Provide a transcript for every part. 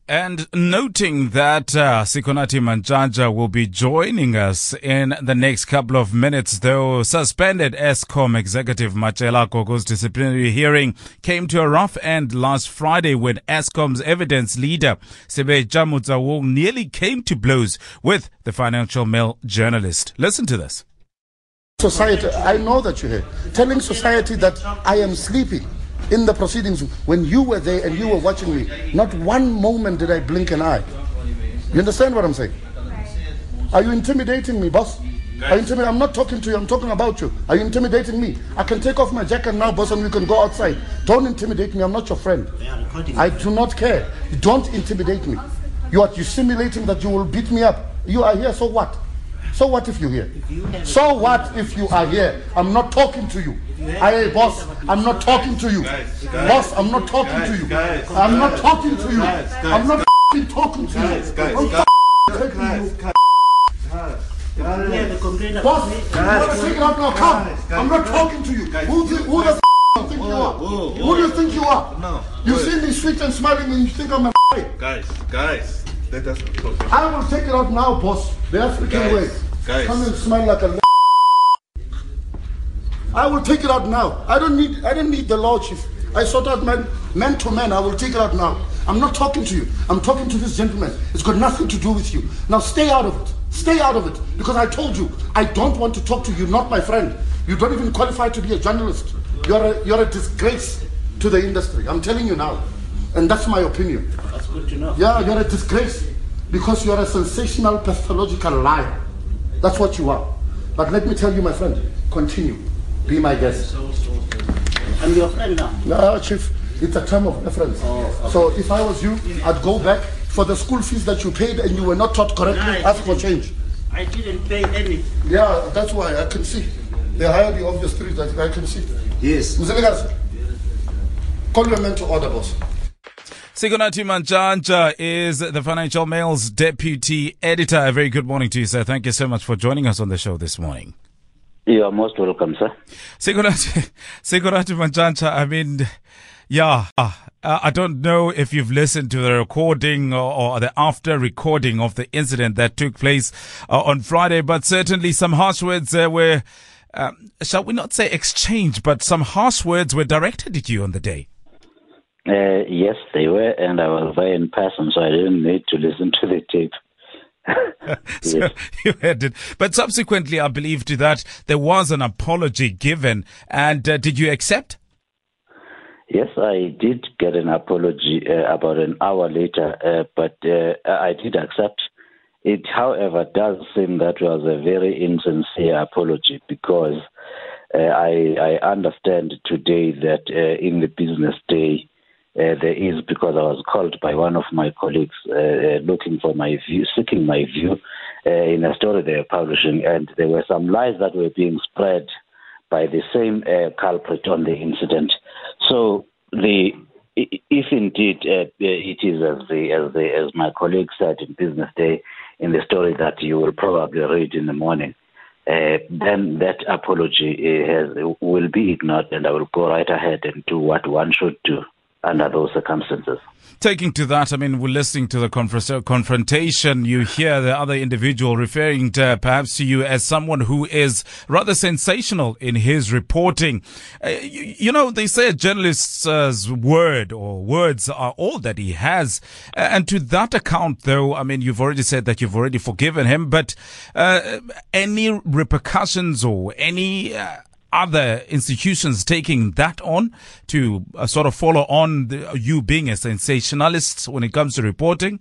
And noting that Sikonathi Mantshantsha will be joining us in the next couple of minutes, though suspended Eskom executive Matshela Gogo's disciplinary hearing came to a rough end last Friday when Eskom's evidence leader, Sebeja Motsaong, nearly came to blows with the Financial Mail journalist. Listen to this. Society, I know that you're here, telling society that I am sleeping. In the proceedings, when you were there and you were watching me, not one moment did I blink an eye. You understand what I'm saying? Are you intimidating me, boss? Are you I'm not talking to you, I'm talking about you. Are you intimidating me? I can take off my jacket now, boss, and we can go outside. Don't intimidate me, I'm not your friend. I do not care. Don't intimidate me. You're simulating that you will beat me up. You are here, so what? So what if you're here? So what if you are here? I'm not talking to you. Hey, boss, I'm not talking to you. Boss, I'm not talking to you. I'm not talking to you. I'm not talking to you. Boss, you want to take it out now? Come. I'm not talking to you. Who the think you are? Who do you think you are? No. You see me sweet and smiling and you think I'm a Guys, let us talk. I will take it out now, boss. The African way. Come and smile like a I will take it out now. I don't need the law, chief. I sort out man to man. I will take it out now. I'm not talking to you. I'm talking to this gentleman. It's got nothing to do with you. Now stay out of it. Stay out of it. Because I told you, I don't want to talk to you. Not my friend. You don't even qualify to be a journalist. You're a disgrace to the industry. I'm telling you now. And that's my opinion. That's good to know. Yeah, you're a disgrace. Because you're a sensational, pathological liar. That's what you are. But let me tell you, my friend, continue. Be my guest. I'm your friend now. No, chief, it's a term of reference. Okay. So if I was you, I'd go back for the school fees that you paid and you were not taught correctly, ask for change. I didn't pay any. Yeah, that's why I can see. They hired you off the street, I can see. Yes. Mzilikazi, call your man to order, boss. Sikonathi Mantshantsha is the Financial Mail's deputy editor. A very good morning to you, sir. Thank you so much for joining us on the show this morning. You are most welcome, sir. Sikonathi Mantshantsha, I mean, yeah, I don't know if you've listened to the recording or the after recording of the incident that took place on Friday, but certainly some harsh words were, shall we not say exchanged, but some harsh words were directed at you on the day. Yes, they were, and I was there in person, so I didn't need to listen to the tape. So Yes. you heard it. But subsequently, I believe to that, there was an apology given. And did you accept? Yes, I did get an apology about an hour later, but I did accept. It, however, does seem that was a very insincere apology because I understand today that in the business day, there is, because I was called by one of my colleagues looking for my view, seeking my view in a story they were publishing, and there were some lies that were being spread by the same culprit on the incident. So, if indeed it is as my colleague said in Business Day in the story that you will probably read in the morning, then that apology will be ignored, and I will go right ahead and do what one should do under those circumstances. Taking to that, I mean, we're listening to the confrontation. You hear the other individual referring to perhaps to you as someone who is rather sensational in his reporting. You know, they say a journalist's word or words are all that he has. And to that account, though, I mean, you've already said that you've already forgiven him, but any repercussions or any other institutions taking that on to sort of follow on you being a sensationalist when it comes to reporting?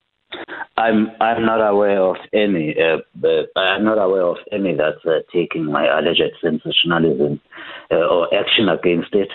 I'm not aware of any. I'm not aware of any that's taking my alleged sensationalism or action against it.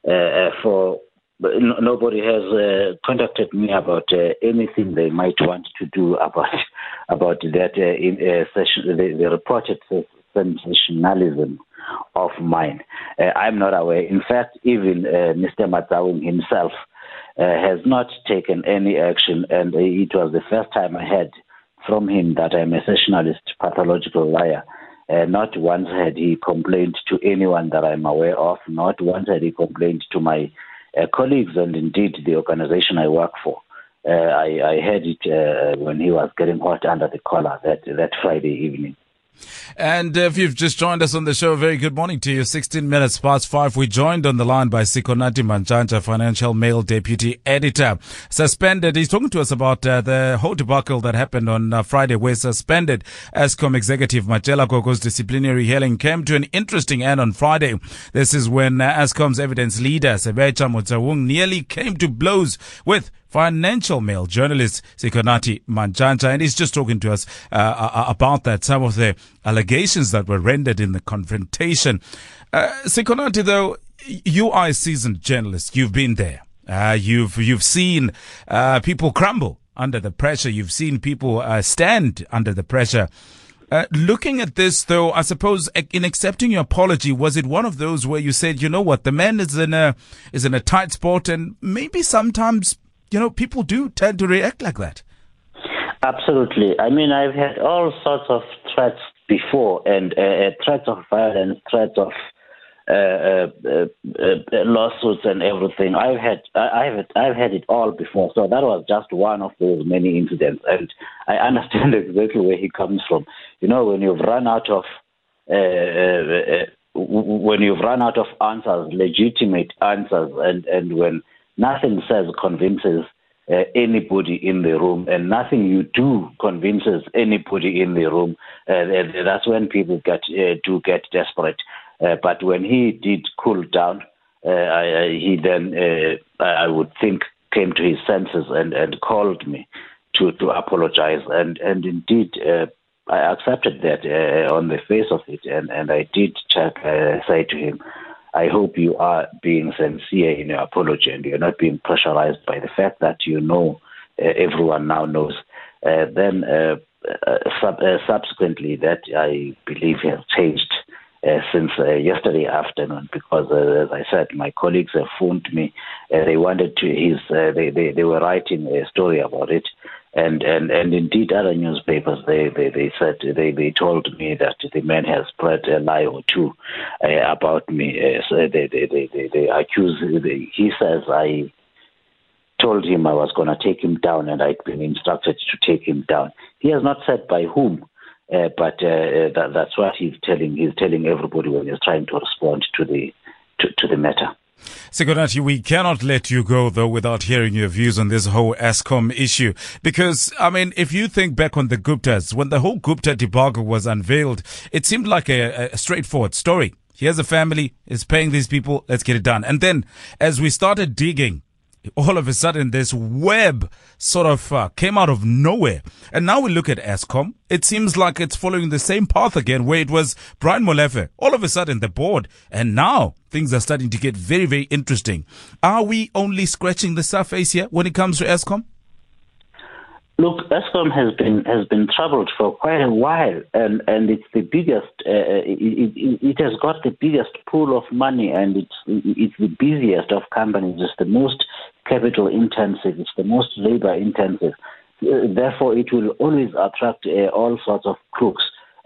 Nobody has contacted me about anything they might want to do about that the reported sensationalism of mine. I'm not aware. In fact, even Mr. Motsaong himself has not taken any action, and it was the first time I heard from him that I'm a sensationalist, pathological liar. Not once had he complained to anyone that I'm aware of. Not once had he complained to my colleagues and indeed the organization I work for. I heard it when he was getting hot under the collar that Friday evening. And if you've just joined us on the show, very good morning to you. 16 minutes past 5. We joined on the line by Sikonathi Mantshantsha, Financial Mail Deputy Editor. Suspended. He's talking to us about the whole debacle that happened on Friday, where suspended Eskom Executive Matshela Gogo's disciplinary hearing came to an interesting end on Friday. This is when Eskom's evidence leader, Sebecha Motsawung, nearly came to blows with Financial Mail journalist Sikonathi Mantshantsha, and he's just talking to us about that, some of the allegations that were rendered in the confrontation. Sikonathi, though, you are a seasoned journalist. You've been there. You've seen people crumble under the pressure. You've seen people stand under the pressure. Looking at this, though, I suppose in accepting your apology, was it one of those where you said, you know what, the man is in a tight spot, and maybe sometimes, you know, people do tend to react like that? Absolutely. I mean, I've had all sorts of threats before, and threats of violence, threats of lawsuits and everything. I've had it all before. So that was just one of those many incidents, and I understand exactly where he comes from. You know, when you've run out of answers, legitimate answers, and when nothing says convinces anybody in the room, and nothing you do convinces anybody in the room, that's when people do get desperate. But when he did cool down, he then, I would think, came to his senses and called me to apologize. And indeed, I accepted that on the face of it, and I did say to him, I hope you are being sincere in your apology and you're not being pressurized by the fact that everyone now knows. Then subsequently, that I believe has changed since yesterday afternoon, because as I said, my colleagues have phoned me. They wanted to they were writing a story about it. And indeed, other newspapers, they said, they told me that the man has spread a lie or two about me. So they accuse, he says I told him I was going to take him down, and I'd been instructed to take him down. He has not said by whom, but that's what he's telling everybody when he's trying to respond to the matter. Sikonathi, we cannot let you go, though, without hearing your views on this whole Eskom issue. Because, I mean, if you think back on the Guptas, when the whole Gupta debacle was unveiled, it seemed like a straightforward story. Here's a family, is paying these people, let's get it done. And then, as we started digging, all of a sudden, this web sort of came out of nowhere. And now we look at Eskom. It seems like it's following the same path again, where it was Brian Molefe, all of a sudden the board. And now things are starting to get very, very interesting. Are we only scratching the surface here when it comes to Eskom? Look, Eskom has been troubled for quite a while, and it's the biggest. It has got the biggest pool of money, and it's the busiest of companies. It's the most capital intensive. It's the most labor intensive. Therefore, it will always attract all sorts of crooks.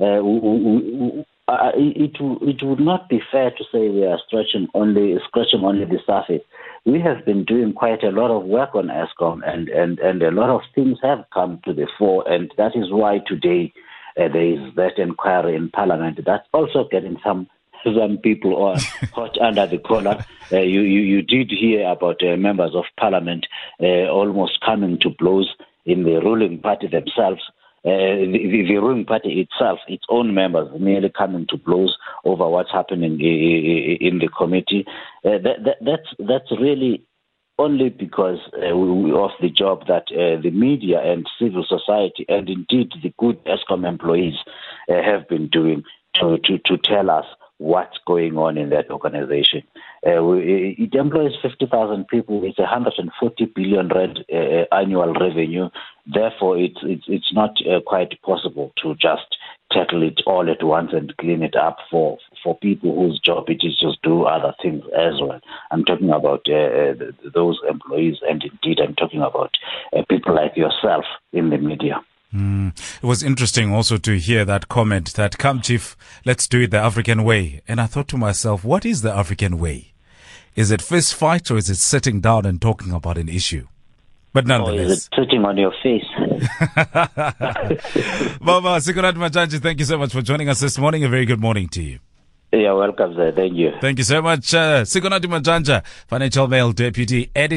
It would not be fair to say we are scratching only the surface. We have been doing quite a lot of work on Eskom, and a lot of things have come to the fore, and that is why today there is that inquiry in Parliament. That's also getting some people are hot under the collar. You did hear about members of Parliament almost coming to blows in the ruling party themselves. The ruling party itself, its own members, merely coming to blows over what's happening in the committee. That's really only because of the job that the media and civil society, and indeed the good Eskom employees, have been doing to tell us what's going on in that organization. It employs 50,000 people. It's 140 billion rand annual revenue. Therefore, it's not quite possible to just tackle it all at once and clean it up for people whose job it is just do other things as well. I'm talking about those employees, and indeed I'm talking about people like yourself in the media. It was interesting also to hear that comment that, come chief, let's do it the African way. And I thought to myself, what is the African way? Is it fist fight, or is it sitting down and talking about an issue? But Or is nonetheless. it sitting on your face? Baba Sikonati Majanja, thank you so much for joining us this morning. A very good morning to you. You're welcome, sir. Thank you. Thank you so much. Sikonati Majanja, Financial Mail Deputy Editor.